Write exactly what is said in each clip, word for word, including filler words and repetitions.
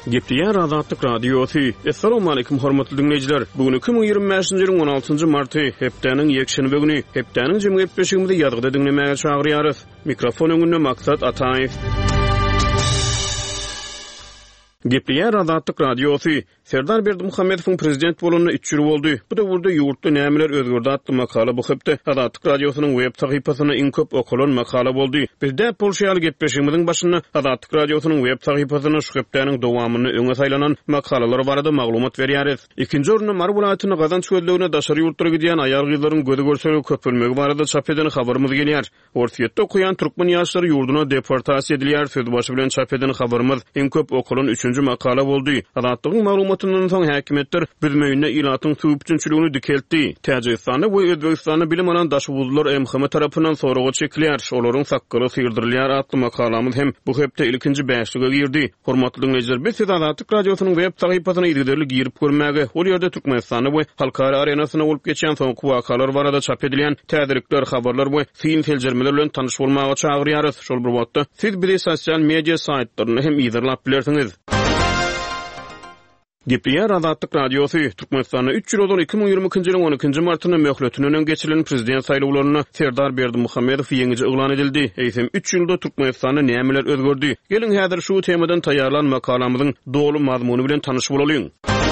Gepleyen Azatlyk Radiosu. Assalamu alaykum hormatly dinleyijiler. Bugün iki bin ýygrimi beşinji ýylyň on altynjy marty, hepdeniň ýekşenbe güni, hepdeniň jemgyýet beşigimizde ýadgyda dinlemäge çagyrýarys. Mikrofon öňünde Maksat Ataýew. Gepleyen Azatlyk Radiosu. Serdar Berdimuhammedowyň prezident bolanyna üç ýyl boldy. Bu da burada ýurtda nämeler özgördi atly makala bu hepde Azatlyk Radiosynyň web sahypasyna iň köp okulan makala boldy. Bizde Polşaýaly gepleşigimiziň başynda Azatlyk Radiosynyň web sahypasyna şu hepdeniň dowamyny öňe saýlanan makalalar barada maglumat berýäris. Ikinji orunda Mar welaýatyna Gazan çöldügine daşary ýurtlara gidýän aýal gyzlaryň gözi görseli köp bölmegi barada çap eden habarymyz gelýär. Ortiýetde okuyan türkmen ýaşlary ýurduna deportasiýa edilýär. Söz başı bilen çap eden habarymyz iň köp okulan üçünji makala boldy. Azatlygyň maglumatynyň soň häkimetler bizmeýine ilatyň süýpçünçiligini dikeltdi. Täjikistanda we Özbegistanda bilim alan daşwuzlar M H M tarapyndan soragy çekilýär. Olaryň saklygy sygdyrylýar atly makalamyz hem bu hepde ilkinji beşlige girdi. Hormatly dinleyijiler, biz Azatlyk Radiosynyň web sahypasyna ýerlerli girip görmäge, ol ýerde Türkmenistany we halkara arenasyna bolup geçen soňky wakalar barada çap edilýän täzelikler, habarlar we film teljermeler bilen tanyş bolmagy çagyrýarys. Şol bir wagtda siz bizi sosial media saýtlaryny hem ýerlap bilersiňiz. Gepleyen Azatlyk Radiosu. Türkmenistanyň üç ýyl bolan iki bin ýygrimi-nji ýylyň on ikinji martyna möhletiniň geçirilen prezident saýlawlaryna Serdar Berdimuhammedow ýeňice uglan edildi. Eýsem üç ýylda Türkmenistanyň nämeler özgördi? Gelin häzir şu temadan taýýarlan makalamyzyň dolu mazmuny bilen tanyş bolalyň.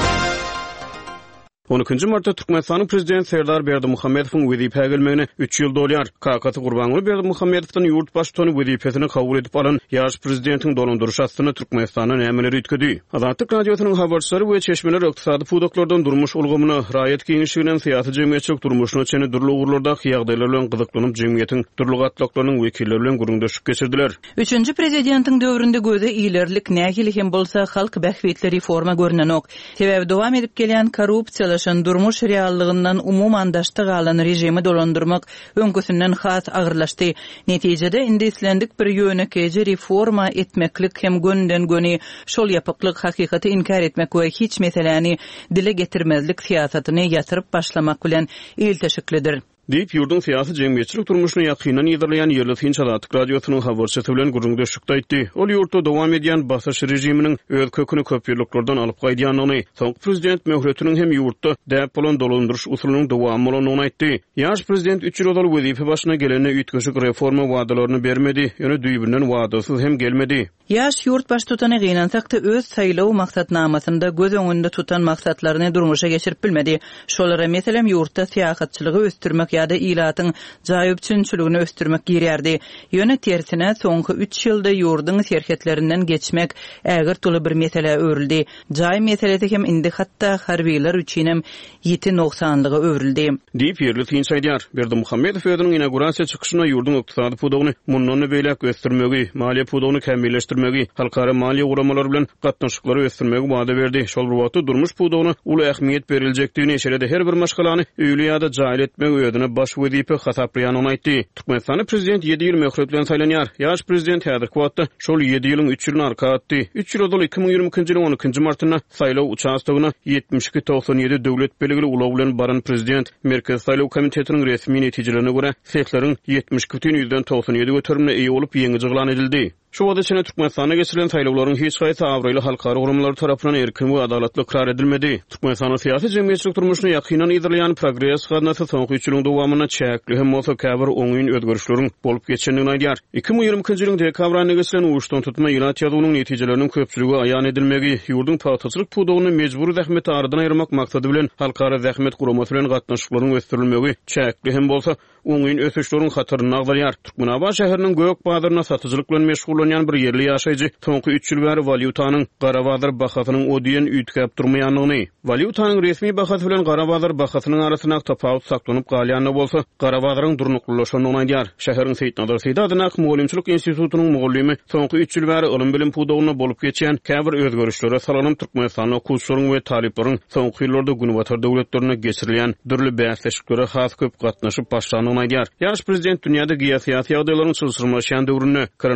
on ikinji martda Türkmenistanyň prezident Serdar Berdimuhammedowyň wezipä gelmegine üç ýyl dolýar. Kakaty Gurbanuly Berdimuhammedowdan ýurt başçylygyny wezipesini kabul edip alan ýaş prezidentiň dolandyrýş astyny Türkmenistana nämeler ýetkidi? Azatlyk Radiosynyň habarçylary we çeşmeler ykdysady pudaklardan durmuş ulgamyna, raýat giňişliginiň syýasy jemgyýetçilik durmuşyna çene durly ugurlarda ýagdaýlar bilen gyzyklanyp jemgyýetiň durly gatlaklarynyň wekilleri bilen guruldaşyp geçirdiler. Üçüncü prezidentiň döwründe göze iýlerlik nähili hem bolsa halk bähwetli reforma görnenok. Sebäbi dowam edip gelýän korrupsiýa durmuş reallygyndan umumandaşdyk alan rejimi dolandyrmak öňküsinden has agyrlaşdy. Netijede indi islendik bir ýönekeje reforma etmeklik hem gönden göni şol ýapyklyk hakykaty inkar etmek we hiç meseleni dile getirmezlik siýasatyny ýatyryp başlamak bilen ilteşiklidir. Diýip ýurdun syýasy jemgyýetçilik durmuşyny ýakynan ýerleýän ýerli Finç Azatlyk Radiosynyň habarçysy bilen guruldaşykda aýtdy. Ol ýurtda dowam edýän basyş rejiminiň öz köküni köp ýyllardan alyp gaýdýanyny, soňky prezident möhretiniň hem ýurtda däp bolan dolandyryş usulynyň dowamy bolanyny aýtdy. Ýaş prezident üç ýyl ol wezipe başyna gelene üýtgeşik reforma wadalaryny bermedi, ýöne düýbünden wadasyz hem gelmedi. Ýaş ýurt baş tutany gynansak-da öz saýlaw maksatnamasynda göz öňünde tutan maksatlaryny durmuşa geçirip bilmedi. Şolara meselem ýurtda syýasatçylygy östürmek ýa-da ilatyň jaýypçynçylygyny östürmek girýärdi. Ýöne tersine soňky üç ýylda ýurdun serketlerinden geçmek ägir tuly bir mesele öwrüldi. Jaý meselesi hem indi hatda harbiýler üçin hem ýeti noksanlygy öwrüldi. Diýip ýerli Finç aýdýar. Berdimuhammedow özüniň inaugurasiýa çykyşyna ýurdun ykdysady pudagyny mundan beýlek östürmegi, maliýe pudagyny kämmilleşdirmegi, halkara maliýe guramalary bilen gatnaşyklary östürmegi wada berdi. Şol bir wagtda durmuş pudagyna uly ähmiýet berilejekdigini eşerede her bir maşgalany öýle ýa-da jaýyl etmek öýüdüne baş wezipe hasaplaýanyny aýtdy. Türkmenistanyň prezident ýedi ýyl möhret bilen saýlanýar. Ýaş prezident häzirki wagtda şol ýedi ýylyň üç ýylyny arka atdy. üç ýyl ol iki bin ýygrimi-nji ýylyň on ikinji martyna saýlaw uçastygyna ýetmiş iki togsan ýedi döwlet belgili ulaw bilen baran prezident Merkez Saýlaw Komitetiniň resmi netijelerine görä sehleriň ýetmiş iki бүтүn ýüzden togsan ýedi götürümine eýe bolup ýeňici ýylan edildi. Şu wagtda çene Türkmenistana geçirilen saýlawlaryň hiç gaýsy awraýly halkara gurumlary tarapyndan erkin we adalatly ikrar edilmedi. Türkmenistanyň syýasy jemgyýetçilik durmuşyny ýakynan ýerleýän progress gadnasy soňky üç ýylyň dowamyna çäkli hem bolsa käbir oňyn özgörüşleriň bolup geçendigini aýdýar. iki bin ýygrimi-nji ýylyň dekabr aýyna geçirilen uwuşdan tutma ýylat ýazywynyň netijeleriniň köpçüligi aýan edilmegi, ýurdun paýtaçylyk pudagyny mejburi zähmet aradan aýyrmak maksady bilen halkara zähmet guramasy bilen gatnaşyklaryň östürilmegi çäkli hem bolsa oňyn ösüşleriň hatyryny agdarýar. Türkmenaba şäheriniň Gök bazaryna satyjylyk bilen meşgullanýan bir ýerli ýaşaýjy soňky üç ýyl bäri valyutanyň Garabazar bahasynyň ödýen üýtgäp durmaýanlygyny, valyutanyň resmi bahasy bilen Garabazar bahasynyň arasyna tapawut saklanyp galýanyny bolsa, Garabazaryň durnuklulaşanyny aýdýar. Şäheriň Seýtnazar Seýda adyna Mugallimçilik institutunyň mugallimi soňky üç ýyl bäri ilim bilim pudagyna bolup geçen käbir özgörüşlere salanyp Türkmenistanyň okuwçylaryň we taliplaryň soňky ýyllarda günwatar döwletlerine geçirilýän dürli bäsleşiklere has köp gatnaşyp başlanyny aýdýar. Ýaş prezident dünýäde geosiýasy ýagdaýlaryň çylsyrmaşýan döwründe koronavirus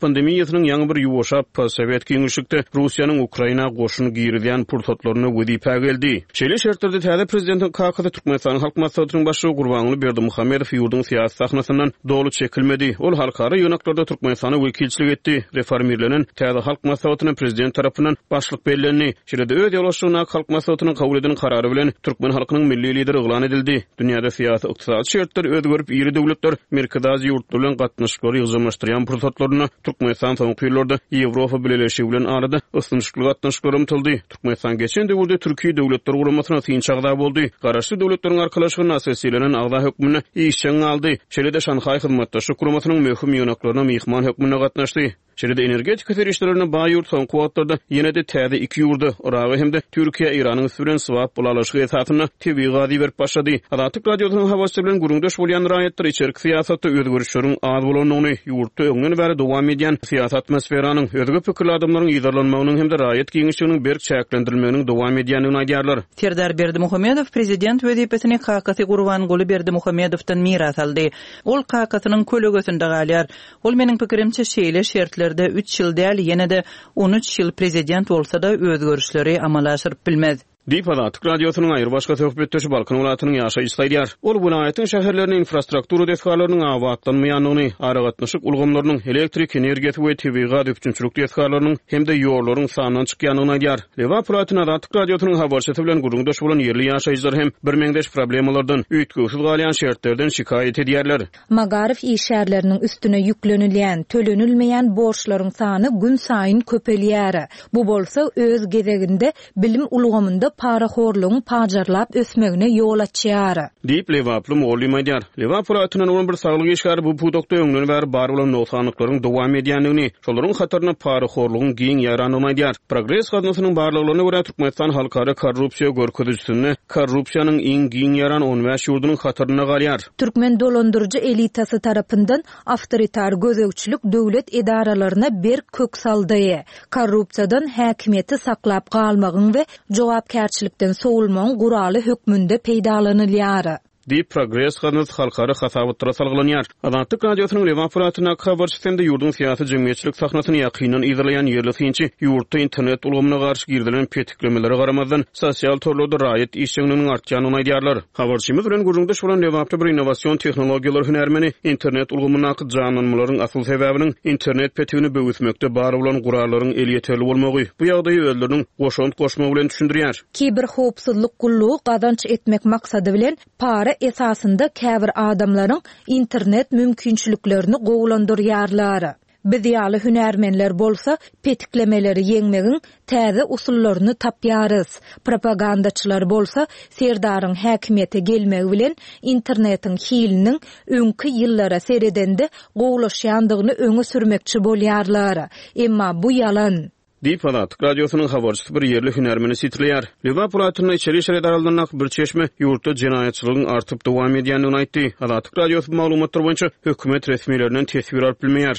pandemiýasynyň ýaňy bir ýuwaşap Sowet giňişlikde Russiýanyň Ukraina goşuny giýirdiýän pursatlaryna wedipa geldi. Şeýle şertlerde täze prezidentiň K K D Türkmenistan Halk Maslahatynyň başlygy Gurbanguly Berdimuhammedow ýurdun syýasat sahnasyndan doly çekilmedi. Ol halkara ýöneklarda Türkmenistana wekilçilik etdi. Reformirlenen täze Halk Maslahatynyň prezident tarapyndan başlyk bellenli. Şeýle öz ýoluşyna Halk Maslahatynyň kabul edilen karary bilen Türkmen halkynyň milli lideri eglan edildi. Dünýäde syýasat ykdysady şertler özgerip ýeri döwletler merkezi ýurtlar bilen gatnaşyklary ýygymlaşdyrýan pursatlaryna Türkmenistan soňky ýyllarda Ýewropa bileşigi bilen arada ysynçyklary gatnaşyklary umtyldy. Türkmenistan geçen döwürde Türkiýe döwletleri guramasyna synçagda boldy. Garaşly döwletleriň arkalaşygyna asasylanan agda hökmüne işçiň aldy. Şeýle-de Şanhay hyzmatdaşlyk guramasynyň möhüm ýöneklerine mehman hökmüne gatnaşdy. Şeýle-de energetika serişlerine baý ýurt soňky wagtlarda ýene-de täze iki ýurda Iragy hem de Türkiýe Iranyň süren swap bulalaşygy esasyna tebii gady berip başlady. Adatyk radiosynyň hawasy bilen gurundaş bolýan raýatlar içerik syýasatda özgörüşleriň az bolanyny ýurtda öňden bäri dowam edýän syýasat atmosferanyň özgä pikirli adamlaryň ýydarlanmagynyň hem de raýat giňişiginiň berk çäklendirilmeginiň dowam edýändigini aýdýarlar. Serdar Berdimuhammedow prezident wezipetini K K D Gurbanguly Berdimuhammedowdan miras aldy. Ol K K D-nyň kölegesinde galýar. Ol meniň pikirimçe şeýle şertler üç ýyl däl ýene-de on üç ýyl prezident bolsa-da özgörüşleri amala aşyryp bilmez. Diýip Adatyk radiosynyň aýry başga söhbetdeşi Balkan welatynyň ýaşaýyjy aýdýar. Ol welaýatyň şäherleriniň infrastruktura desgalarlarynyň awatlanmaýanlygyny, aragatnaşyk ulgamlarynyň elektrik energiýasy we tebii gaz öpçünçilik desgalarlarynyň hem de ýollaryň sanynyň çykýanyny aýdýar. Lewa Platin Adatyk radiosynyň habarçysy bilen guruldaş bolan ýerli ýaşaýjylar hem bir meňdeş problemlerden, üýtgüsiz galýan şertlerden şikayet edýärler. Magarif işärleriniň üstüne ýüklenilýän, tölenilmeýän borçlaryň sany gün saýyn köpelýär. Bu bolsa öz gezeginde bilim ulgamynda paraxorluğun pajarlap ösmegine yol açýar. Diýip Lewaplum Oly maýdýar. Lewapol atynyň olan bir saglyk işgary bu pudokda öňden bäri bar bolan noksanlyklaryň dowam edýändigini, şolaryň hatarına paraxorlugyň giň ýaranyny aýdýar. Progress gaznasynyň barlygyna görä Türkmenistan halkara korrupsiýa görkezijini, korrupsiýanyň iň giň ýaran on beş ýurdunyň hatarına galýar. Türkmen dolandyrjy elitasy tarapyndan awtoritar gözegçilik döwlet edaralaryna bir kök saldy. Korrupsiýadan häkimiýeti saklap galmagyň we jogapkärçilikden sowulmagyň guraly hökmünde peýdalanylýar. Diýip Progress gaznasy halkara hasabatlara salgılanýar. Adatyk radiosynyň Lewaplatyna habarçysynda ýurdun syýasy jemgyýetçilik sahnasyny ýakynan izleýän ýerli synçy ýurtda internet ulgamyna garşy girdilen petiklemelere garamazdan sosial torlarda raýat işçiliğiniň artýanyny aýdýarlar. Habarçymyz bilen guruldaş bolan Lewaply bir innovasiýon tehnologiýalary hünärmeni internet ulgamyna janlanmalaryň asyl sebäbiniň internet petigini böwüsmekde bar bolan guralaryň el ýeterli bolmagy. Bu ýagdaýy özleriniň goşunt goşmagy bilen düşündirýär. Kiber howpsuzlyk gullugy gazanç etmek maksady bilen para esasında käbir adamlaryň internet mümkinçiliklerini gowlandyrýarlar. Biz ýaly hünärmenler bolsa petiklemeleri ýeňmegiň täze usullaryny tapýarys. Propagandaçylar bolsa serdaryň häkimiýete gelmegi bilen internetiň hiliniň öňki ýyllara seredende gowlaşýandygyny öňe sürmekçi bolýarlar. Emma bu ýalan. Diýip Adatyk radiosynyň habarçysy bir ýerli hünärmeni sitirleýär. Lewaply atyny içeri şeredarlarynyň bir çeşme ýurtda jinaýatçylygyň artyp dowam edýändigini aýtdy. Adatyk radiosyny maglumatlary boýunça hökümet resmiýetlerinden tesbir alyp bilmeýär.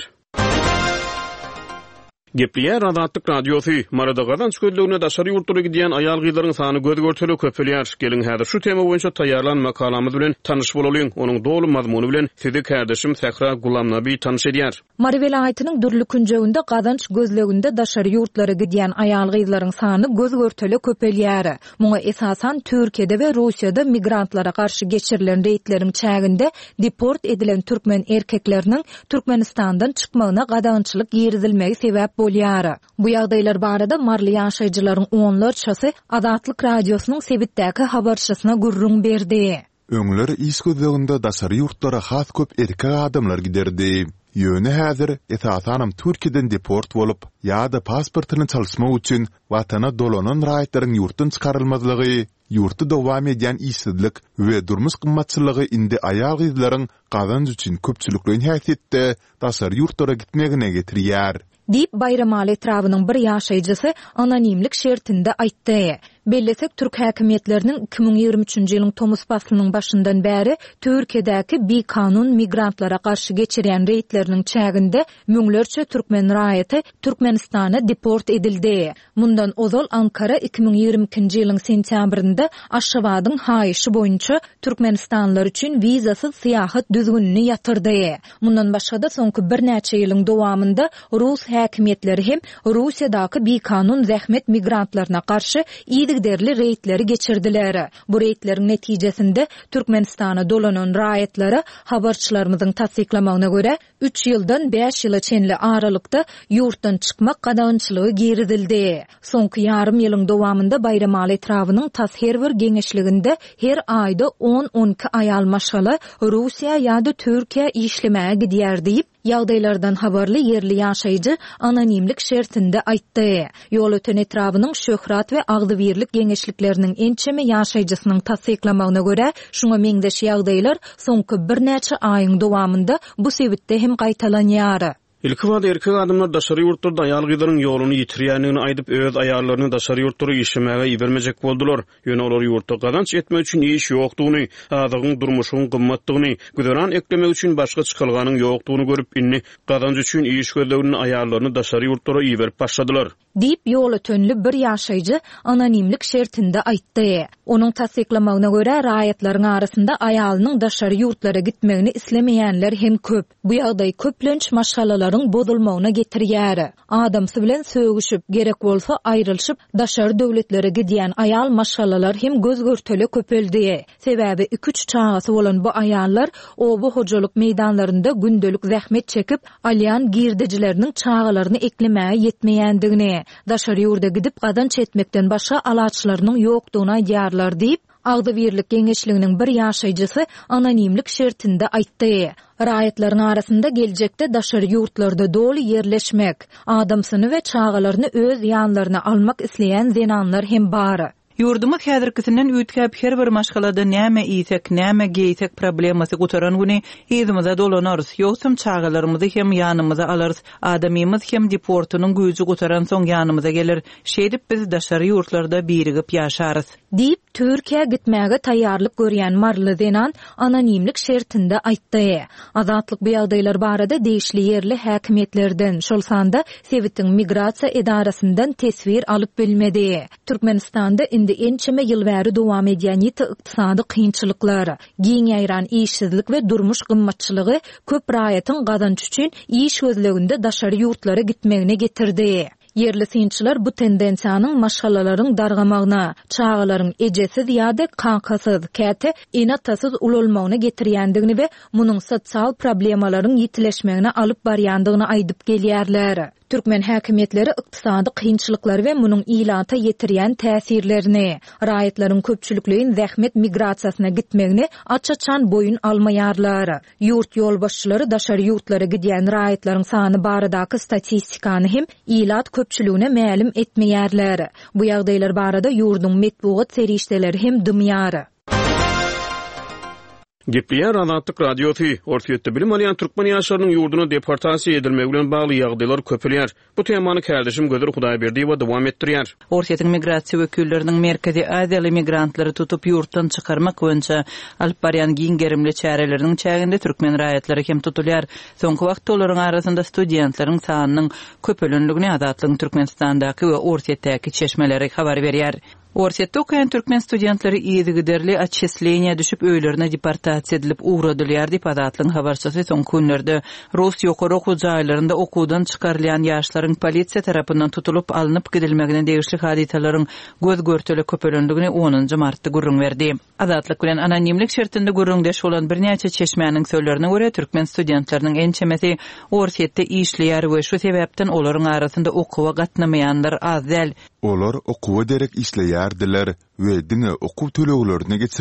Gepliýär Adatyk radiosy marada gazanç gözlegine daşary ýurtlara gidýän aýal gyzlaryň sany göz görteli köpelýär. Gelin häzir şu tema boýunça taýýarlan makalamyz bilen tanyş bolalyň. Onuň doly mazmuny bilen sizi kardeşim Sehra Gulamnaby tanyş edýär. Mari welaýatynyň Dürli künjeginde gazanç gözleginde daşary ýurtlara gidýän aýal gyzlaryň sany göz görteli köpelýär. Muňa esasan Türkiýede we Russiýada migrantlara garşy geçirilen reýtleriň çäginde deport edilen türkmen erkekleriniň Türkmenistandan çykmagyna gadançylyk ýerizilmegi sebäp bolýar. Bu ýagdaýlar barada marly ýaşaýjylaryň onlarçasy Adatyk radiosynyň sebitdäki habarçysyna gurrun berdi. Öňler is gözleginde daşary ýurtlara has köp erkek adamlar giderdi. Ýöne häzir esasanam Türkiýeden deport bolup, ýa-da pasportyny çalşmak üçin watana dolanan raýatlaryň ýurtdan çykarylmazlygy, ýurtda dowam edýän işsizlik we durmuş gymmatçylygy indi aýal gyzlaryň gazanç üçin köpçülikliň häsiýetde daşary ýurtlara gitmegine getirýär. Diýip Bayramali etrawynyň bir ýaşaýjysy anonimlik şertinde aýtdy. Bellesek Türk häkimetlerinin iki bin ýygrimi üçünji ýylyň Tomus faslynyň başyndan bäri Türkiýedäki bi kanun migrantlara garşy geçirýän reýtleriniň çäginde müňlerçe türkmen raýaty Türkmenistana deport edildi. Mundan ozal Ankara iki bin ýygrimi ikinji ýylyň sentýabrynda Aşgabatyň haýyşy boýunça Türkmenistanlar üçin wizasyz syýahat düzgünini ýatyrdy. Mundan başga da soňky bir näçe ýylyň dowamında Rus häkimetleri hem Russiýadaky bi kanun zähmet migrantlaryna garşy ýygyderli reýtleri geçirdiler. Bu reýtlerin netijesinde Türkmenistana dolanan raýatlara habarçylarymyzyň tasdiklamagyna görä üç ýyldan beş ýyla çenli aralykda ýurtdan çykmak gadagynçylygy giridildi. Soňky ýarym ýylyň dowamında Bayram etrawynyň tas her bir geňeşliginde her aýda on on iki aýal maşgala Russiýa ýa-da Türkiýe işlemäge gidýär diýip ýagdaýlardan habarly yerli ýaşaýjy anonimlik şertinde aýtdy. Ýol öten etrawynyň şöhrat we agdybirlik geňeşlikleriniň ençeme ýaşaýjysynyň tasdiklamagyna görä, şuňa meňdeş ýagdaýlar soňky bir näçe aýyň dowamında bu sebitde hem gaýtalanýar. İlki wagt erkek adamlar daşary ýurtlarda aýal gyzynyň ýoluny ýitirýändigini aýdyp öz aýallaryny daşary ýurtlara işlemäge ibermejek boldular. Ýöne olar ýurtda gazanç etmek üçin iş ýokdugyny, azygyň durmuşyň gymmatdygyny, güzäran eklemek üçin başga çykylganyň ýokdugyny görüp inni gazanç üçin iş gözlegini aýallaryny daşary ýurtlara iberip başladylar. Diýip ýol ötönli bir ýaşaýjy anonimlik şertinde aýtdy. Onuň tasdiklamagyna görä raýatlaryň arasynda aýalynyň daşary ýurtlara gitmegini islemeýänler hem köp. Bu ýagdaý köplenç maşgalalaryň bozulmagyna getirýär. Adamsy bilen sögüşüp gerek bolsa aýrylşyp daşary döwletlere gidýän aýal maşgalalar hem gözgörteli köpeldi. Sebäbi iki üç çagasy bolan bu aýallar obu hojalyk meýdanlarynda gündelik zähmet çekip alýan girdijileriniň çagalaryny eklemäge ýetmeýändigini, daşary ýurda gidip gadanç etmekden başga alaçlarynyň ýokdugyna aýdýarlar diýip Agdybirlik geňeşliginiň bir ýaşaýjysy anonimlik şertinde aýtdy. Raýatlaryň arasynda geljekde daşary ýurtlarda doly ýerleşmek, adamsyny we çagalaryny öz ýanlaryna almak isleýän zenanlar hem bar. Ýurdumyz häzirkisinden üýtkäp her bir maşgalada näme iýsek, näme geýsek problemasy gutaran güni ýzymaza dolanarys. Ýogsam çagalarymyzy hem ýanymyza alarys. Adamymyz hem deportunyň güýji gutaran soň ýanymyza gelir. Şeýdip biz daşary ýurtlarda birigip ýaşarys. Diýip Türkiýe gitmäge taýýarlyk görýän marly zenan anonimlik şertinde aýtdy. Azatlyk bu ýagdaýlar barada deýişli yerli häkimetlerden, şol sanda Sewitiň migrasiýa edarasyndan tesvir alyp bilmedi. Türkmenistanda indi ençeme ýyl bäri dowam edýän ýeti ykdysady kynçylyklar, giň ýaýran işsizlik we durmuş gymmatçylygy köp raýatyň gazanç üçin iş gözleginde daşary ýurtlara gitmegine getirdi. Yerli synçylar bu tendensiýanyň maşgalalaryň dargamagyna, çagalaryň ejesiz ýa-da kankasyz, käte enatasyz ululmagyna getirýändigini we munyň sosial problemalaryň ýitileşmegine alyp barýandygyny aýdyp gelýärler. Türkmen häkimetleri ykdysady kynçylyklary we munyň ilata ýetirýän täsirlerini, raýatlaryň köpçülikligiň zähmet migrasiýasyna gitmegini açaçan boyun almaýarlar. Ýurt ýolbaşçylary daşary ýurtlara gidýän raýatlaryň sany baradaky statistikany hem ilat köpçüligine mälim etmeýärler. Bu ýagdaýlar barada ýurduň metbuat serişdeleri hem dymýar. Gepleýär Azatlyk radiosi, Ortaýetde bilim alýan türkmen ýaşlarynyň ýurduna deportasiýa edilmegi bilen bagly ýagdaýlar köpelýär. Bu temany kärdişim Gözer Hudaýberdiýew dowam etdirýär. Ortaýetiň migrasiýa wekilleriniň Merkezi Aziýaly migrantlary tutup ýurtdan çykarmak boýunça alyp barýan giň gerimli çäreleriniň çäginde türkmen raýatlary hem tutulýar. Soňky wagtda olaryň arasynda studentlaryň sanynyň köpelenligini Azatlygyň Türkmenistandaky we Ortaýetdäki çeşmeleri habar berýär. Ortaýetde okaýan türkmen studentlary ýygyderli atçesleniýa düşüp öýlerine deportasiýa edilip uğradylýar diýip Azatlygyň habarçysy soňky günlerde Rus ýokary okuw jaýlarynda okuwdan çykarylýan ýaşlaryň polisiýa tarapyndan tutulup alınıp gidilmegine degişli hadisalaryň göz görteli köpelendigini onuncu martda gurrun berdi. Azatlyk bilen anonimlik şertinde gurrundeş bolan bir näçe çeşmäniň söýlerine görä türkmen studentlarynyň ençemesi Ortaýetde işleýär we şu sebäpden olaryň arasynda okuwa gatnamaýanlar az däl. Olar okuwa derek işleýärdiler we dine okuw töleglerini geçirip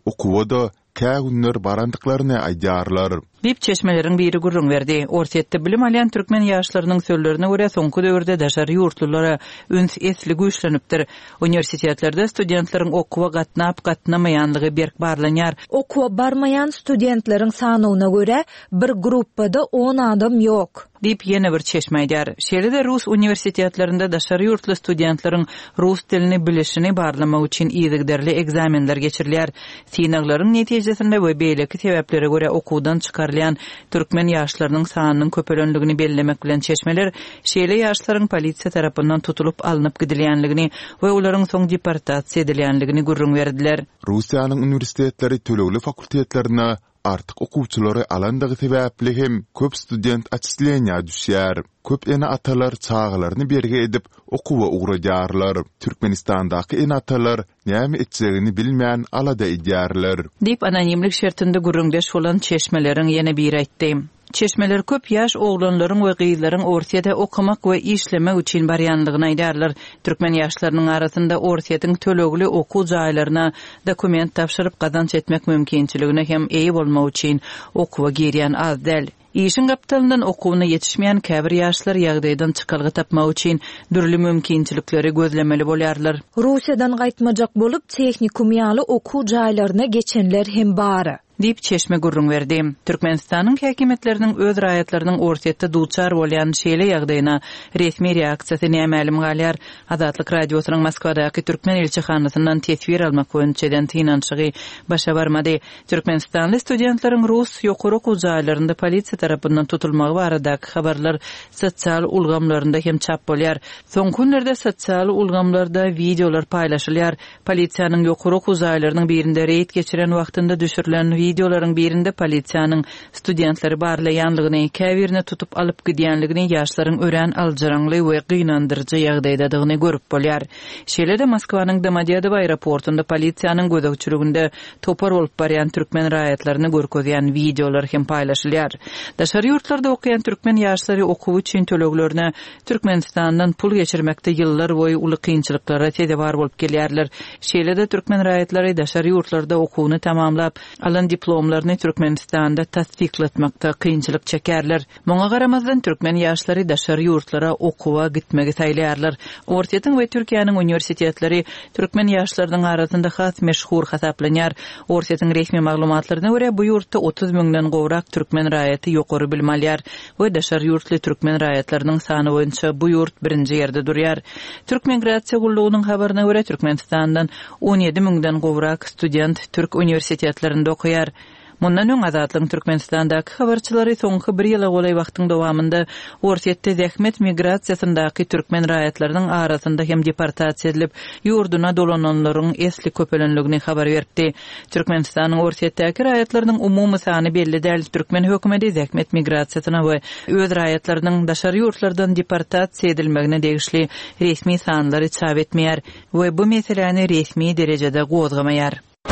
okuwa da kä günler barandyklaryny aýdarlar. Bip çeşmelerin biri gurrun verdi. Ortiýetde bilim alýan türkmen ýaşlarynyň sözlerine görä soňky döwürde daşary ýurtlulara üns esli güýçlenipdir. Universitetlerde studentlaryň okuwa gatnap gatnamaýanlygy berk barlanýar. Okuwa barmaýan studentleriň sanyna görä bir gruppada on adam ýok. Dip ýene bir çeşmeýdär. Şeýle-de Rus universitetlerinde daşary ýurtly studentlaryň rus dilini bilişini barlamak üçin ýygderli egzamenler geçirilýär. Synaglaryň netijesinde we beýleki sebeplere görä okuwdan çykarylýan türkmen ýaşlarynyň sanynyň köpelenligini bellemek bilen çeşmeler şeýle ýaşlaryň polisiýa tarapyndan tutulup alınıp gidilýänligini we olaryň soň deportasiýa edilýänligini gurrun berdiler. Russiýanyň universitetleri tölegli fakultetlerine artık okuwçylary alandygy sebäpli hem köp student atslýanýa düşýär. Köp ene atalar çağlaryny berge edip okuwa ugraýarlar. Türkmenistandaky ene atalar näme etjegini bilmeýän alada edýärler. Dip anonimlik şertinde gurrundaş bolan çeşmeleriň ýene bir aýtdy. Çeşmeler köp ýaş oglanlaryň we gyýlaryň ortaýada okumak we işlemek üçin barýanlygyny aýdarlar. Türkmen ýaşlarynyň arasynda ortaýatyň tölegli okuw jaýlaryna dokument tapşyryp gazanç etmek mümkinçiligine hem eýi bolmak üçin okuwa gerýän az däl. İşin gaptalyndan okuwyna yetişmeýän käbir ýaşlar ýagdaýdan çykalgy tapmak üçin dürli mümkinçilikleri gözlemeli bolýarlar. Russiýadan gaýtmajak bolup tehnikum ýaly okuw jaýlaryna geçenler hem bar. Dip çeşme gurrun verdi. Türkmenistanyň häkimetleriniň öz raýatlarynyň ortaýatda duçar bolýan şeýle ýagdaýyna resmi reaksiýasy nämälim galýar. Azatlyk radiosynyň Moskwadaky türkmen elçixanasyndan tesbir almak boýunça tinançygy başa barmady. Türkmenistanly studentlaryň rus ýokary okuw jaýlarynda polisiýa tarapyndan tutulmagy baradaky habarlar sosial ulgamlarynda hem çap bolýar. Soňky günlerde sosial ulgamlarda videolar paýlaşylýar. Polisiýanyň ýokary okuw jaýlarynyň birinde reýt geçiren wagtynda düşürilen videolaryň birinde polisiýanyň studentleri barlaýanlygyny, käbirine tutup alyp gidýänligini ýaşlaryň ören aljaranly we gynandyrjy ýagdaýdadygyny görüp bolýar. Şeýle-de Moskwanyň Domodedowo aeroportunda polisiýanyň gözegçiliginde topar bolup barýan türkmen raýatlaryny görkezýän videolar hem paýlaşylýar. Daşary ýurtlarda okuyan türkmen ýaşlary okuw üçin töleglerine Türkmenistandan pul geçirmekde ýyllar boýu uly kynçylyklara tedebar bolup gelýärler. Şeýle-de türkmen raýatlary daşary ýurtlarda okuwyny tamamlap alan diplomlaryny Türkmenistanda tasdikletmekde kynçylyk çekerler. Moňa garamazdan türkmen ýaşlary daşary ýurtlara okuwa gitmegi taýlarlar. Ortaýatyň we Türkiýanyň universitetleri türkmen ýaşlarynyň arasynda has meşhur hasaplanýar. Ortaýatyň resmi maglumatlaryna görä bu ýurtda otuz müňden gowrak türkmen raýaty ýokary bilim alýar we daşary ýurtly türkmen raýatlarynyň sany boýunça bu ýurt birinji ýerde durýar. Türk migrasiýa gullugynyň habaryna görä Türkmenistandan on ýedi müňden gowrak student türk universitetlerinde okuýar. Mundan öň Azatlyk Türkmenistandaky habarçylary soňky bir ýyla golay wagtyň dowamında ortaýatda zähmet migrasiýasyndaky türkmen raýatlarynyň arasynda hem deportasiýa edilip ýurduna dolananlaryň esli köpelenligini habar berdi. Türkmenistanyň ortaýatdaky raýatlarynyň umumy sany belli däl. Türkmen hökümeti zähmet migrasiýasyna we öz raýatlarynyň daşary ýurtlardan deportasiýa edilmegine degişli resmi sanlary çap etmeýär we bu meseleni resmi derejede gozgamaýar.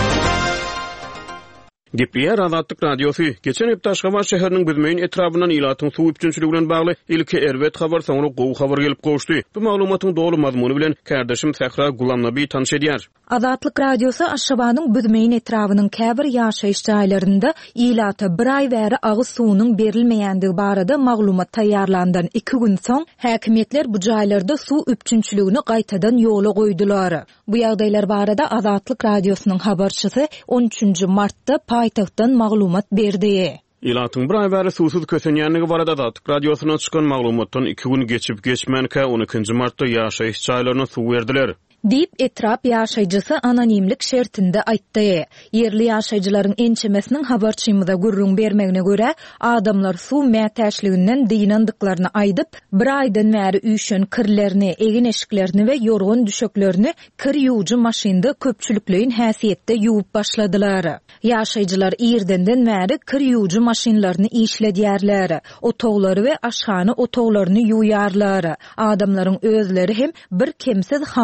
Gepler Azatlyk radiosu geçen hepde Aşgabat şäheriniň Büzmeýin etrabyndan ilatyň suw üçinçiligi bilen bagly ilki Erwet habar soňra gowy habar gelip goşdy. Bu maglumatyň dogry mazmuny bilen kardeşim Sahra Gulamnaby tanış edýär. Azatlyk radiosu Aşgabanyň Büzmeýin etrabynyň käbir ýaşaýyş jaýlarynda ilata bir ay bäri agyz suwunyň berilmeýändigi barada maglumat taýýarlandan iki gün soň häkimetler bu jaýlarda suw üçinçiligini gaýtadan ýola goýdular. Bu ýagdaýlar barada Azatlyk radiosynyň habarçysy on üçünji martda paýtagtdan maglumat berdi. İlatyň bir ay bäri suwsuz kösenýänligi barada Azatlyk radiosyna çykan maglumatdan iki gün geçip geçmänkä on ikinji martda ýaşaýyş jaýlaryna suw berdiler. Dip etrap ýaşaýjysy anonimlik şertinde aýtdy. Yerli ýaşaýjylaryň ençemesiniň habarçymyza gurrun bermegine görä, adamlar suw mätäçliginden diýinandyklaryny aýdyp, bir aýdan bäri üýşen kirlerini, egin eşiklerini we ýorgun düşeklerini kir ýuwjy maşynda köpçülikleýin häsiýetde ýuwup başladylar. Ýaşaýjylar ýerdenden bäri kir ýuwjy maşynlaryny işledýärler. Otoglary we aşhany otoglaryny ýuwýarlar. Adamlaryň özleri hem bir kemsiz hammam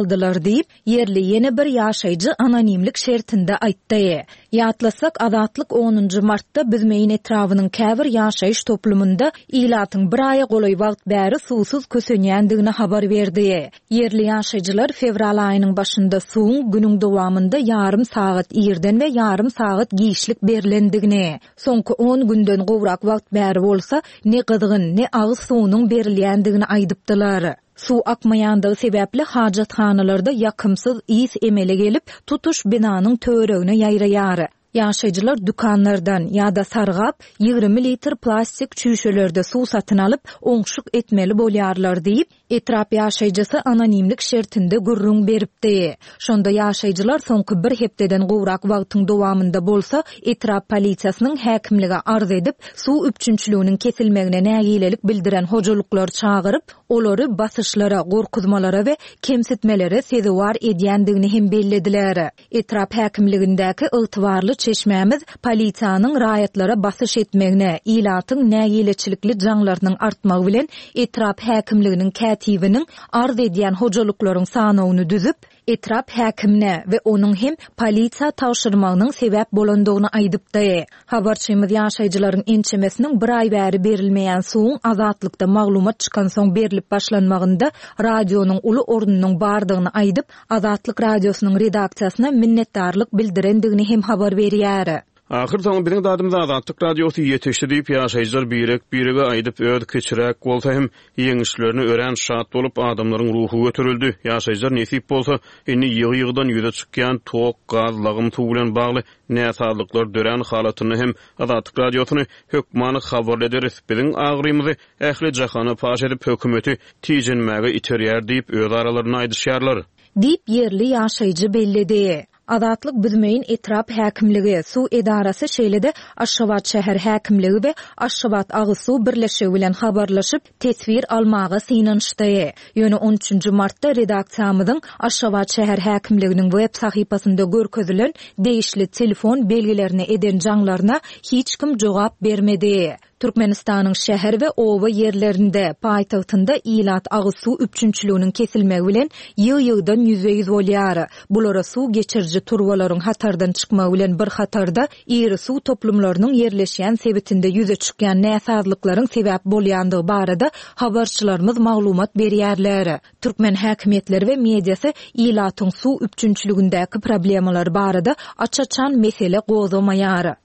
aldylar diýip yerli ýene bir ýaşaýjy anonimlik şertinde aýtdy. Ýatlasak Azatlyk onuncu martda bizmeýin etrawynyň käbir ýaşaýyş toplumunda ilatyň bir aýa golay wagt bäri suwsuz kösenýändigini habar berdi. Yerli ýaşaýjylar fevral aýynyň başynda suwuň günüň dowamında ýarym sagat ýerden we ýarym sagat giýişlik berilendigini, soňky on günden gowrak wagt bäri bolsa ne gyzgyn ne agyz suwunyň berilýändigini aýdypdylar. Su akmayandığı sebeple hajatxanalarda yakımsız is emele gelip tutuş binanın töregine yayrayarı. Ýaşaýjylar dükanlardan ýa-da sargap ýygrimi litr plastik çüşelerde su satyn alyp oňşuk etmeli bolýarlar diýip etrap ýaşaýjysy anonimlik şertinde gurrun beripdi. Şonda ýaşaýjylar soňky bir hepdeden gowrak wagtyň dowamında bolsa etrap polisiýasynyň häkimlige arz edip su üpçünçlüğünün kesilmegine nägilelik bildiren hojalyklar çagyryp olary basyşlara, gorkuzmalara we kemsitmelere sezewar edýändigini hem bellediler. Etrap häkimligindäki ygtybarly çeşmämiz polisiýanyň raýatlara basyş etmegine, ilatyň nägileçilikli jaňlarynyň artmagy bilen etrap häkimliginiň kätibiniň arz edýän hojalyklaryň sanawyny düzüp, etrap häkimine we onuň hem polisiýa tawşyrmagynyň sebäp bolandygyny aýdypdy. Habarçymyz ýaşaýjylaryň ençemesiniň bir aý bäri berilmeýän suwuň Azatlykda maglumat çykan soň berilip başlanmagynda radionuň uly ornunyň bardygyny aýdyp, Azatlyk radiosynyň redaksiýasyna minnetdarlyk bildirendigini hem habar berýär. Ahir zaman bilen dadymda Azatlyk radiosy ýetişdi diýip ýaşaýjylar birek birege aýdyp öýd keçirek bolsa hem ýeňişlerini ören şat bolup adamlaryň ruhu götürüldi. Ýaşaýjylar nesip bolsa inni ýygy-ýygydan ýüze çykýan tok, gaz, lagym tuw bilen bagly näsatlyklar dören halatyny hem Azatlyk radiosyny hökmany habar ederiz. Biziň agrymyzy ähli jahany paş edip hökümeti tijenmäge iterýär diýip öz aralaryna aýdyşýarlar. Diýip yerli ýaşaýjy belledi. Azatlyk bizmeýin etrap häkimligi, su edarasy şeýlede Aşgabat şäher häkimligi we Aşgabat agyz suw birleşigi bilen habarlaşyp tesvir almagy synanşdy. Ýöne on üçünçi martda redaksiýamyzyň Aşgabat şäher häkimliginiň web sahypasynda görkezilen değişli telefon belgilerini eden jaňlaryna hiç kim jogap bermedi. Türkmenistanyň şäher we owa ýerlerinde paýtagtynda ilat agyz suw üpçünçlüğünün kesilmegi bilen ýyg-ýygdan ýüze ýüz bolýar. Bulara suw geçirji turbalaryň hatardan çykmagy bilen bir hatarda iri suw toplumlarynyň ýerleşýän sebitinde ýüze çykýan näsazlyklaryň sebäp bolýandygy barada habarçylarymyz maglumat berýärler. Türkmen häkimetleri we mediasy ilatyň suw üpçünçlüğündäki problemalar barada açaçan mesele gozamaýar.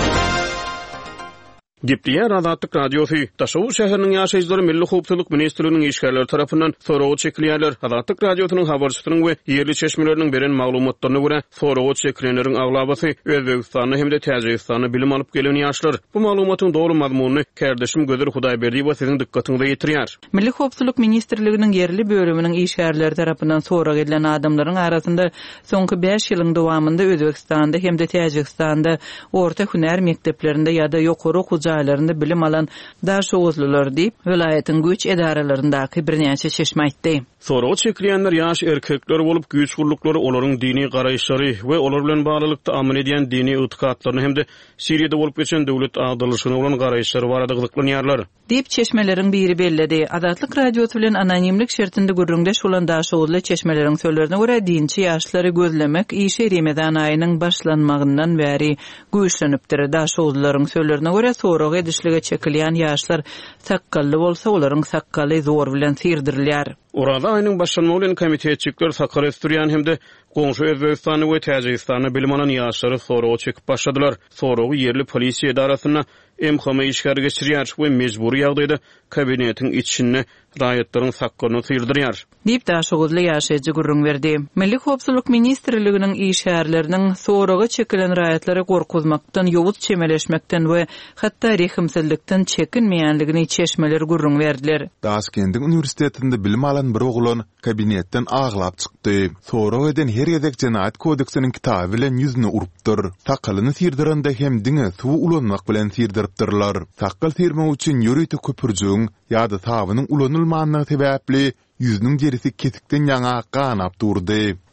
Gepdiýär Azatlyk radiosy Taşow şäheriniň ýaşaýjylary Milli Howpsuzlyk ministrliginiň işgärleri tarapyndan soragy çekilýärler. Azatlyk radiosynyň habarçysynyň we ýerli çeşmeleriniň beren maglumatlaryna görä soragy çekilenleriň aglabasy Özbegistany hem-de Täjikistany bilim alyp gelen ýaşlar. Bu maglumatyň dogry mazmunyny kärdeşim Gözer Hudaýberdiýew siziň dikkatiňize ýetirýär. Milli Howpsuzlyk ministrliginiň ýerli bölüminiň işgärleri tarapyndan soragy edilen adamlaryň arasynda soňky beş ýylyň dowamında Özbegistanda hem-de Täjikistanda orta hünär mekdeplerinde ýa-da ýokary jaýlarynda bilim alan daşowuzlylar diýip welaýatyň güç edaralaryndäki birnäçe çeşme aýtdy. Soragy çekilýänler ýaş erkekler bolup güç gurluklary olaryň dini garaýşlary we olar bilen baglykda amal edýän dini ýetgatlaryny hem-de Siriýede bolup geçen döwlet agdalyşyna bolan garaýşlary barada gyzyklanýarlar. Diýip çeşmeleriň biri belledi. Azatlyk radiosy bilen anonimlik şertinde gürrüňdeş bolan daşowuzly çeşmeleriň söýlerine görä dinçi ýaşlary gözlemek işe Remezan aýynyň başlanmagyndan bäri güýçlenipdir. Daşowuzlaryň söýlerine görä soragy edişlige çekilýän ýaşlar sakkally bolsa olaryň sakkaly zor bilen sirdirilýär. Orada aýynyň başlanmagy bilen komitetçikler sakal östürýän hem-de goňşy Özbegistany we Täjikistany bilim alan ýaşlary soragy çekip başladylar. Soragy yerli polisiýa edarasyna emhama işgär geçirýär we mejburi ýagdaýda kabinetiň içine raýatlaryň sakkalyny sirdirýär. Diýip daşowuzly ýaşaýjy gurrun berdi. Milli Howpsuzlyk ministrliginiň işgärleriniň soragy çekilen raýatlary gorkuzmakdan, ýowuz çemeleşmekden we hatda rehimsizlikden çekinmeýänligini çeşmeler gurrun berdiler. Daşkendiň uniwersitetinde bilim alan bir oglan kabinetden aglap çykdy. Soragy eden her ýerdek Jenaýat kodeksiniň kitaby bilen ýüzüne urupdyr. Sakalyny sirdirende hem diňe suw ulanmak bilen sirdiripdirler. Sakal sirmek üçin ýöreýte köpürjüň ýa-da tabynyň ulanylmagyny sebäpli yüzünün derisi kesikden ýaňa ganap durdy.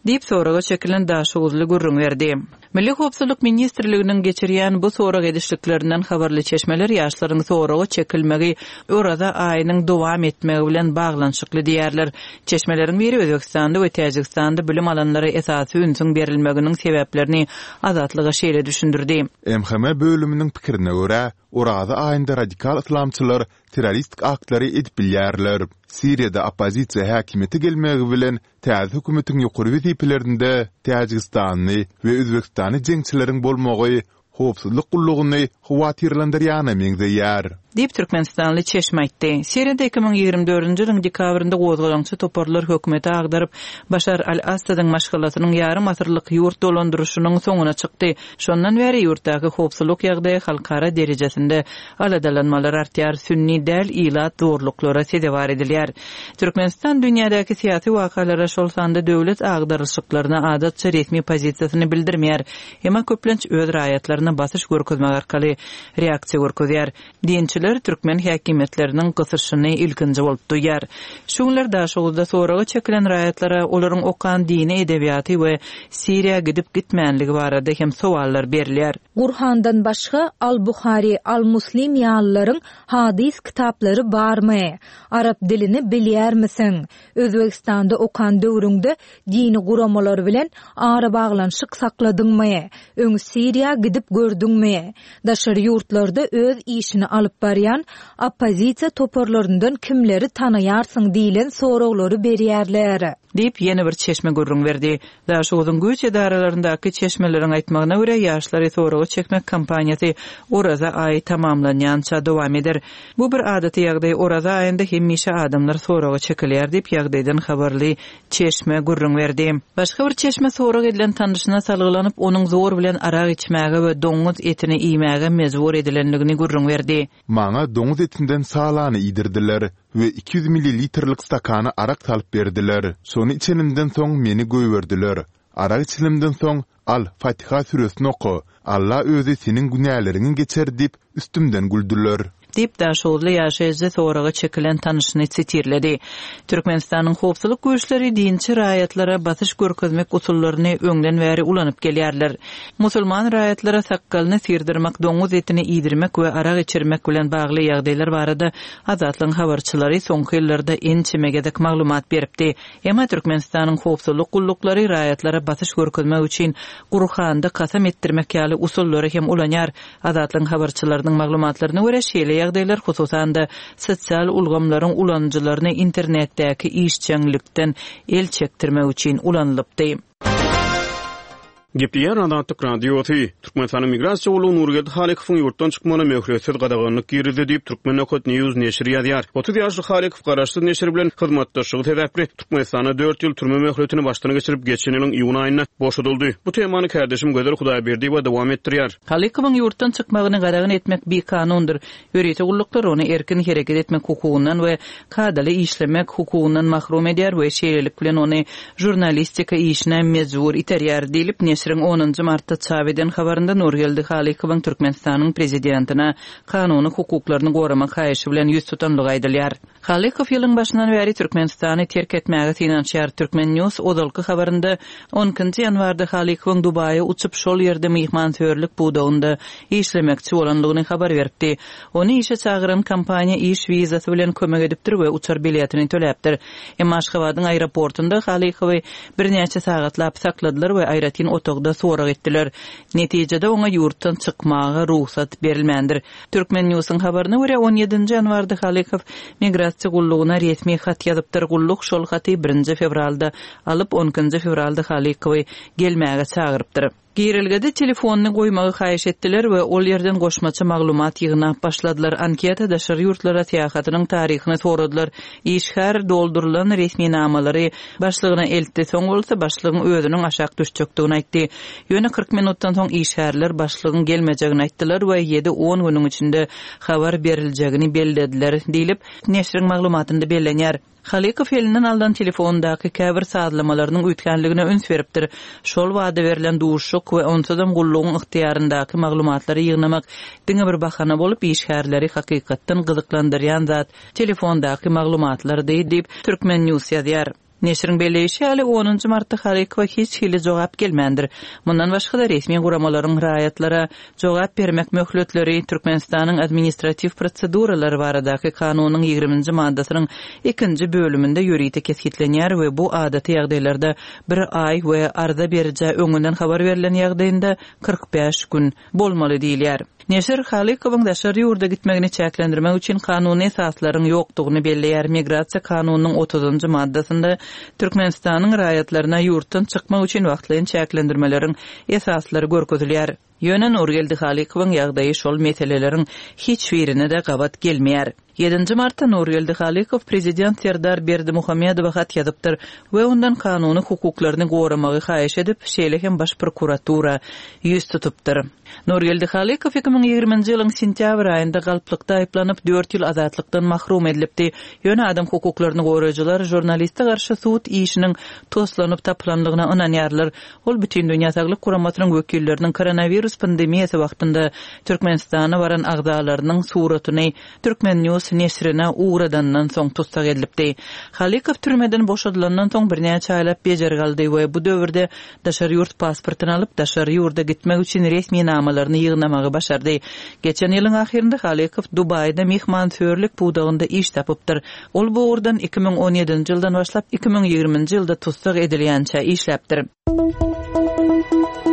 diýip soraga çekilen daşygyzly gurrun berdi. Milli Howpsuzlyk Ministrliginiň geçirýän bu sorag edişliklerinden habarly çeşmeler ýaşlaryň soraga çekilmegi orada aýynyň dowam etmegi bilen baglanşykly diýerler. Çeşmeleriň biri Özbekistanda we Täjikistanda bilim alanlary esasy ünsüň berilmeginiň sebäplerini azatlyga şeýle düşündirdi. M H M bölüminiň pikirine görä, orada aýynda radikal islamçylar terroristik aktları edip bilýärler. Siriýada opozisiýa häkimeti gelmegi bilen täze hökümetiň ýokary weziplerinde Täjikistany we Özbekistany jeňçileriň bolmagy howpsuzlyk gullugyny howatyrlandyrýany meňzeýär. Diýip Türkmenistanly Çeşme aýtdy. Siriýada iki ming ýigirme dördünji ýylyň dekabrynda gozgalançy toparlar hökümeti agdaryp Başar al-Assadyň maşgalatynyň ýarym asyrlyk ýurt dolandyrşynyň soňuna çykdy. Şondan beri ýurtdaky howpsuzlyk ýagdaýy halkara derejesinde aladalanmalar artýar, sünni däl ilat zorluklara sebäp edilýär. Türkmenistan dünýädäki syýasy wakalara şol sanda döwlet agdarşyklaryna adatça resmi pozisiýasyny bildirmeýär. Emma köplenç öz raýatlaryna basyş görkezmek arkaly reaksiýa görkezýär. Diýençiler Türkmen häkimetleriniň gysyşyny ilkinji bolup duýar. Şuňlar daşygda soraga çekilen raýatlara olaryň okan dini edebiýaty we Siriýa gidip gitmänligi barada hem sowaller berilýär. Gurhandan başga Al-Buhari, Al-Muslim ýallaryň hadis kitaplary barmy? Arap dilini bilýärmisin? Özbekistanda okan döwrüňde dini guramalar bilen ara baglanşyk sakladyňmy? Öň Siriýa gidip gördüňmi? Daşary ýurtlarda öz işini alyp barýan opozisiýa toparlaryndan kimleri tanaýarsyň diýilen soraglary berýärler. Diýip ýene bir çeşme gurrun berdi. Daşygyň güýç edaralaryndaky çeşmeleriň aýtmagyna görä ýaşlary soraga çekmek kampaniýasy Oraza aý tamamlanýança dowam eder. Bu bir adaty ýagdaý. Oraza aýynda hemişe adamlar soraga çekilýär diýip ýagdaýdan habarly çeşme gurrun berdi. Başga bir çeşme soraga edilen tanışyna salgylanyp onuň zor bilen arak içmäge we doňuz etini iýmäge mezbur edilenligini gurrun berdi. Maňa doňuz etinden salany iýdirdiler we iki yüz mililitrelik stakany arak salyp berdiler. Sony içenimden soň meni göýberdiler. Arak içilimden soň al Fatiha süresini oku. Allah özü senin günahlarını geçer diýip üstümden güldüler. Diýip daşygy ýaşaýjy soraga çekilen tanışyny sitirledi. Türkmenistanyň howpsuzlyk güýçleri dinçi raýatlara basyş görkezmek usullaryny öňden bäri ulanyp gelýärler. Musulman raýatlara sakkalyny sirdirmek, doňuz etini iýdirmek we arak içirmek bilen bagly ýagdaýlar barada azatlyň habarçylary soňky ýyllarda ençimegedek maglumat beripdi. Emma Türkmenistanyň howpsuzlyk gullukları raýatlara basyş görkezmek üçin Gurhanda kasam etdirmek ýaly usullary hem ulanýar. Azatlyň habarçylarynyň maglumatlaryna görä şeýle ýagdaýlar hususan da sosial ulgamlaryň ulanjylaryny internetdäki işçiňlikden el çektirmek üçin ulanlypdy. Gepler Adatyk radioty Türkmenistanyň migrasiýa boluny Nurged Halikowyň ýurtdan çykmagyna möhretsiz gadaganyk girdi diýip Türkmen Okot News neşri ýazýar. otuz ýaşly Halikow garaşsyz neşri bilen hyzmatdaşlygy sebäpli Türkmenistana dört ýyl türme möhretini başdan geçirip geçen ýylyň iýun aýyna boşadyldy. Bu temany kardeşim Göder Hudaýberdi we dowam etdirýär. Halikowyň ýurtdan çykmagyny gadagan etmek bir kanundur. Ýöreýte gulluklar ony erkin hereket etmek hukugundan we kadaly işlemek hukugundan mahrum edýär we şeýlelik bilen ony jurnalistika işine mezbur iterýär diýip onuncu martda çap eden habarynda Nurgeldi Halikowyň Türkmenistanyň prezidentina kanuny hukuklaryny goramak haýyşy bilen ýüz tutanlygy aýdylýar. Halikow ýylyň başyndan beri Türkmenistany terk etmäge tinançýar. Türkmen News odalky habarynda onuncu ýanwarda Halikowyň Dubaýa uçup şol ýerde mehmansörlük budagynda işlemekçi bolanlygyny habar beripdi. Ony işe çagyran kompaniýa iş wizasy bilen kömek edipdir we uçar biletini töläpdir. Emma Aşgabatyň aeroportunda Halikowy birnäçe sagatlap sakladylar we aýratyn otogda sorak etdiler. Netijede oňa ýurtdan çykmaga ruhsat berilmändir. Türkmen Newsyň habaryna görä on ýedinji ýanwarda Halikow migrasiýa gullugyna resmi hat ýazypdyr. Gulluk şol haty birinji fevralda alyp onuncu fevralda Halikowy gelmäge çagyrypdyr. Girilgede telefonyny goýmagy haýyş etdiler we ol ýerden goşmaça maglumat ýygyna başladylar. Anketa daşary ýurtlara täýahatynyň taryhyny soradylar. İşgär doldurulan resmi namalary başlygyna eltdi. Soň bolsa başlygyň özüniň aşak düşjekdigini aýtdy. Ýöne kırk minutdan soň işgärler başlygyň gelmejegini aýtdylar we ýedi on güniň içinde habar beriljegini bellediler diýilip neşriň maglumatynda bellenýär. Halikow elinden aldan telefondaky käbir saadlamalarynyň üýtgenligine öns beripdir. Şol wada berilen duşuk we onsadam gullugyň ykhtiyaryndaky maglumatlary ýygnamak diňe bir bahana bolup işgärleri hakykatdan gyzyklandyrýan zat telefondaky maglumatlar diýip Türkmen News ýazýar. Neşrin belleýişi ali onuncu martda Halikowa hiç hili jogap gelmendir. Mundan başga da resmi guramalaryň raýatlara jogap bermek möhletleri Türkmenistanyň administrativ proseduralary baradaky kanunyň ýigriminji maddasynyň ikinji bölüminde ýörüýte kesgitlenýär we bu adaty ýagdaýlarda bir ay we arda berije öňünden habar berilen ýagdaýynda kırk beş gün bolmaly diýilýär. Neşir Halikowyň daşary ýurda gitmegini çäklendirmek üçin kanuny esaslaryň ýokdugyny belleýär. Migrasiýa kanunynyň otuzunjy maddasynda Türkmenistanyň raýatlaryna ýurtdan çykmak üçin wagtlyň çäklendirmeleriň esaslary görkezilýär. Ýöne Nurgeldi Halikowyň ýagdaýy şol meseleleriň hiç birine de gabat gelmeýär. yedinji martda Nurgeldi Halikow prezident Serdar Berdimuhammedowa hat ýazypdyr we ondan kanuny hukuklaryny goramagy haýyş edip, şeýlehem baş prokuratura ýüz tutupdyr. Nurgeldi Halikow iki ming ýygrimiňji ýylyň sentýabr aýynda galplykda aýplanyp dört ýyl azatlykdan mahrum edilipdi. Ýöne adam hukuklaryny goraýjylar jurnalistge garşy suwut işiniň toslanyp taplandygyna ynanýarlar. Ol bütün dünýä saglyk guramatynyň wekilleriniň koronavirus pandemiýasy wagtynda Türkmenistana baran agdalarynyň suratyny Türkmen News nesrine uğradandan soň tutsak edilipdi. Halikow türmeden boşadylandan soň birnäçe aýlap bejer galdy we bu döwürde daşary ýurt pasportyny alyp daşary ýurda gitmek üçin resmi namalaryny ýygnamagy başardy. Geçen ýylyň ahyrynda Halikow Dubaýda mehmanförlik budagynda iş tapypdyr. Ol bu urdan iki ming on ýedinji ýyldan başlap iki ming ýygrimiňji ýylda tutsak edilýänçä işläpdir.